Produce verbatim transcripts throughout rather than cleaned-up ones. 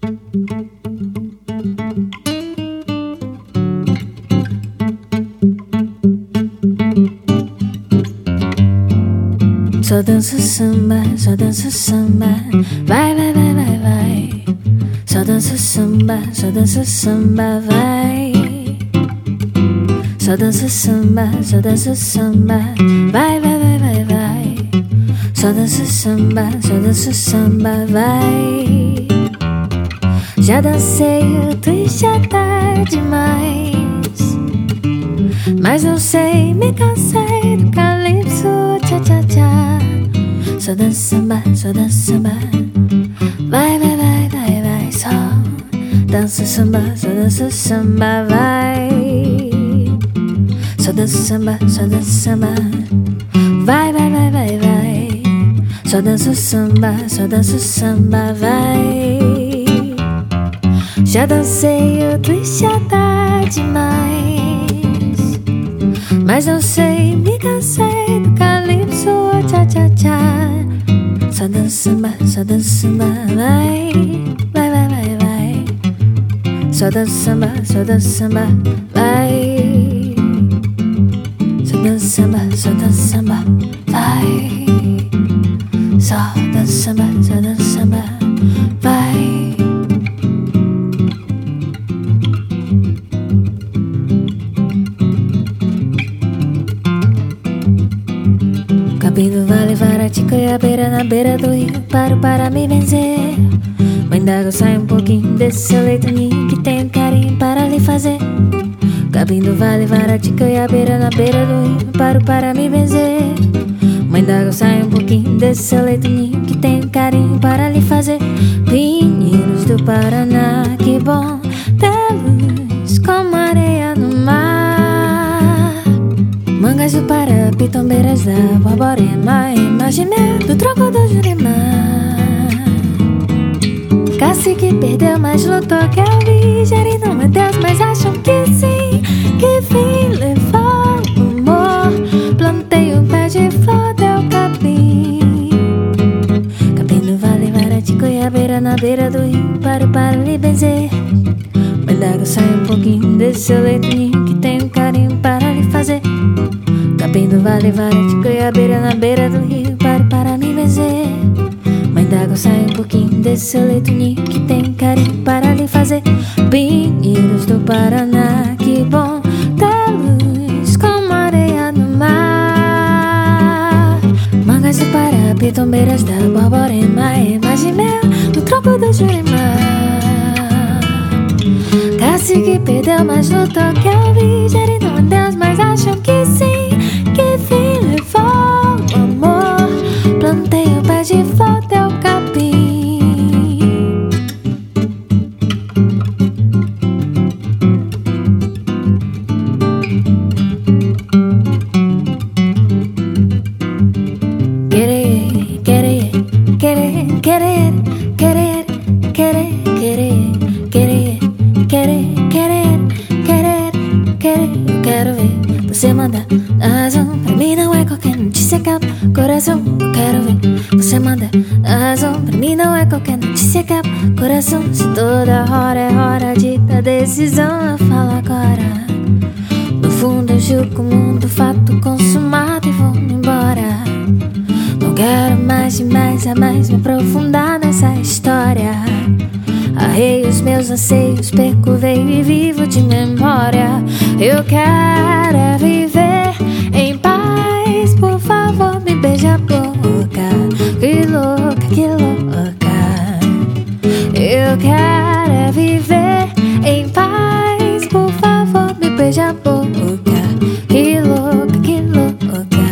Só dança samba, só dança samba. Vai, vai, vai, vai, vai. Só dança samba, só dança samba, vai. Só dança samba, só dança samba. Vai, vai, vai, vai, vai. Só dança samba, só dança samba, vai. Já dancei o twist até demais, mas não sei, me cansei do calypso, tcha tcha tcha. Só dança samba, só dança samba. Vai, vai, vai, vai, vai. Só dança samba, só dança samba, vai. Só dança samba, só dança samba. Vai, vai, vai, vai, vai. Só dança samba, só dança samba, vai. Já dancei o twist até demais, mas não sei, me cansei do calypso, tcha tcha tcha. Só dança samba, só dança samba, vai. Vai, vai, vai, vai. Só dança samba, só dança samba, vai. Só dança samba, só dança samba, vai. Só dança samba, só dança samba, vai. Cabindo vale, Varatico e a beira, na beira do rio, paro para me vencer. Mãe d'água, sai um pouquinho desse seu leito ninho, que tenho carinho para lhe fazer. Cabindo vale, Varatico e a beira, na beira do rio, paro para me vencer. Mãe d'água, sai um pouquinho desse seu leito ninho, que tenho carinho para lhe fazer. Pinheiros do Paraná, que bom ter luz como areia no mar. Mangas do Pará, pitombeiras da Borborema, imaginei do tronco do Jurema. Cacique perdeu, mas lutou que eu vi. Gerindo, meu Deus, mas acham que sim. Que fim levou o amor? Plantei um pé de flor, deu capim. Capim no vale, Varatico e a beira, na beira do rio, paro para lhe benzer. Mãe d'água, sai um pouquinho desse seu leito ninho, que tenho carinho para lhe fazer. Capim do vale, Varatico e a beira, na beira do rio, paro para me benzer. Mãe d'água, sai um pouquinho desse seu leito ninho, que tem carinho para lhe fazer. Pinheiros do Paraná, que bom ter luz como areia no mar. Mangas do Pará, pitombeiras da Borborema, imaginei no tronco do Jurema. Cacique perdeu, mas lutou que eu vi. Gerindo, meu Deus, mas acham que sim. Que fim levou o amor? Plantei um pé de flor, deu capim. Querer, querer, querer, querer, querer, querer, querer, querer, querer, querer, querer, querer. Eu quero ver você mandar a razão. Pra mim não é qualquer notícia que acaba coração. Eu quero ver você mandar a razão. Pra mim não é qualquer notícia que acaba coração. Se toda hora é hora de dar decisão, eu falo agora. No fundo eu julgo o mundo, fato consumado, e vou embora. Não quero mais demais a mais me aprofundar nessa história. Arrei os meus anseios, perco, veio e vivo de memória. Eu quero é viver em paz, por favor me beija a boca. Que louca, que louca. Eu quero é viver em paz, por favor me beija a boca. Que louca, que louca.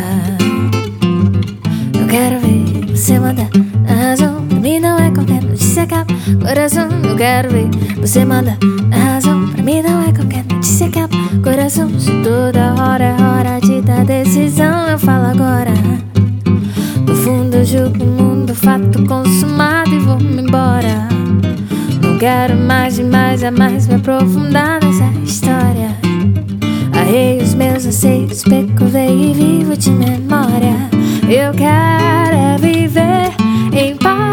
Eu quero ver você mandar a razão. Pra mim não é qualquer notícia que acaba coração. Eu quero ver você mandar a razão. Pra mim não é qualquer notícia que acaba coração. Se toda hora é hora de dar decisão, eu falo agora. No fundo eu julgo o mundo, fato consumado, e vou-me embora. Não quero mais demais a mais me aprofundar nessa história. Arrei os meus anseios, peculei e vivo de memória. Eu quero é viver em paz,